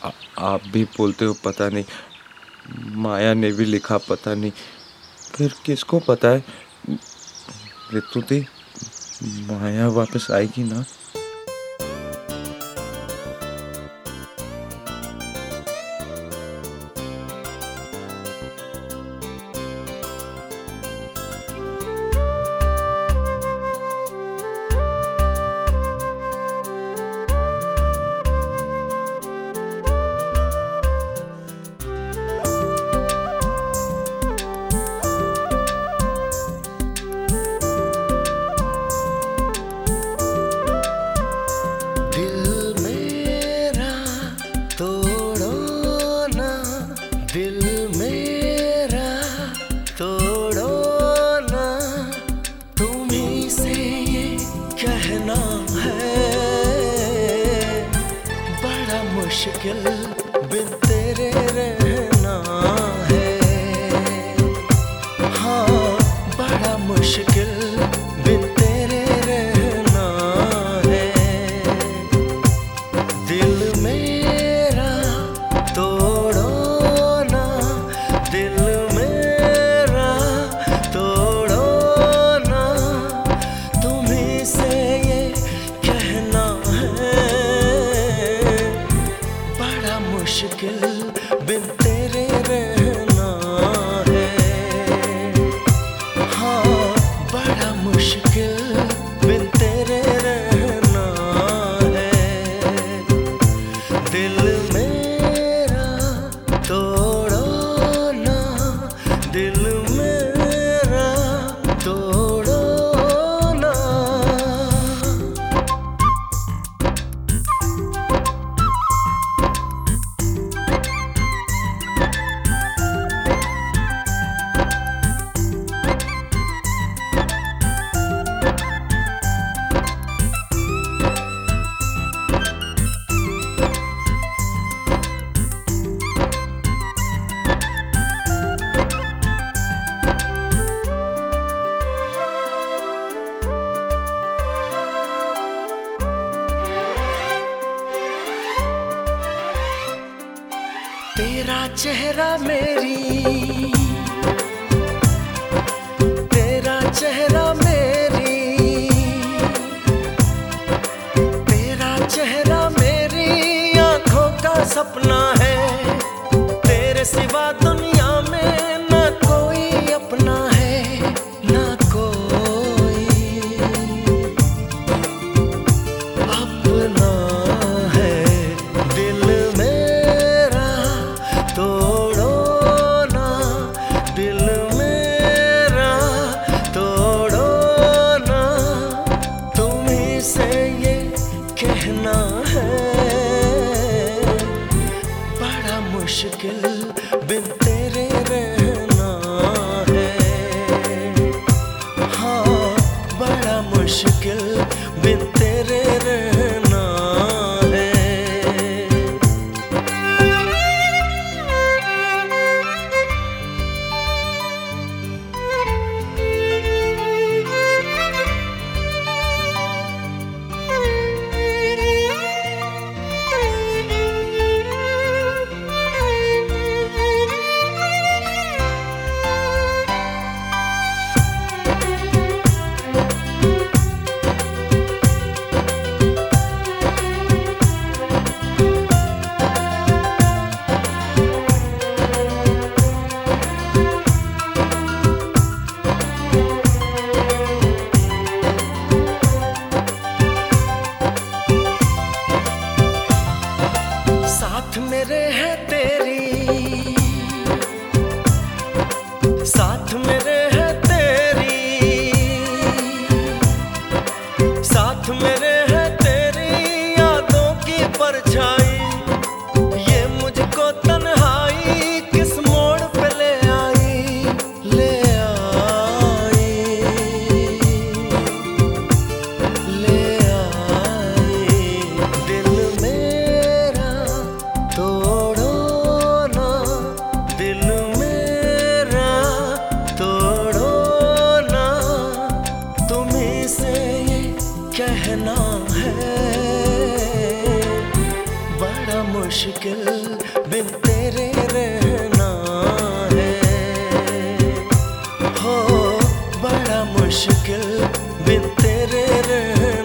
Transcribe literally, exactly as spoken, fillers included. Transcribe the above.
आ, आप भी बोलते हो पता नहीं, माया ने भी लिखा पता नहीं, फिर किसको पता है ऋतु दी माया वापस आएगी ना? दिल मेरा तोड़ो ना, तुम्हीं से ये कहना है, बड़ा मुश्किल बिन तेरे रहना है। हाँ, बड़ा मुश्किल बिन तेरे रहना है। दिल मेरा तोड़ो, दिल मेरा तोड़ो ना, तुम्हीं से ये कहना है, बड़ा मुश्किल बिन तेरे रहना है। हाँ, बड़ा मुश्किल बिन तेरे रहना है। दिल मेरा तोड़ो, दिल मेरा तोड़ो ना। तेरा चेहरा मेरी, तेरा चेहरा मेरी, तेरा चेहरा मेरी आँखों का सपना है। तेरे सिवा दुनिया में न कोई अपना है, न कोई अपना है। दिल मेरा तोड़ो ना, दिल मेरा तोड़ो ना, तुम्हीं से ये कहना है, बड़ा मुश्किल बिन तेरे रहना है। हाँ, बड़ा मुश्किल बिन तेरे रहना है। साथ मेरे है तेरी, साथ मेरे है तेरी, साथ मेरे है तेरी यादों की परछाई। ये मुझको तन्हाई किस मोड़ पे ले आई, ले आई, ले आई। दिल मेरा तोड़ो ना, दिल मेरा तोड़ो ना, तुम्हीं से ये कहना है, मुश्किल बिन तेरे रहना है, हो बड़ा मुश्किल बिन तेरे रहना।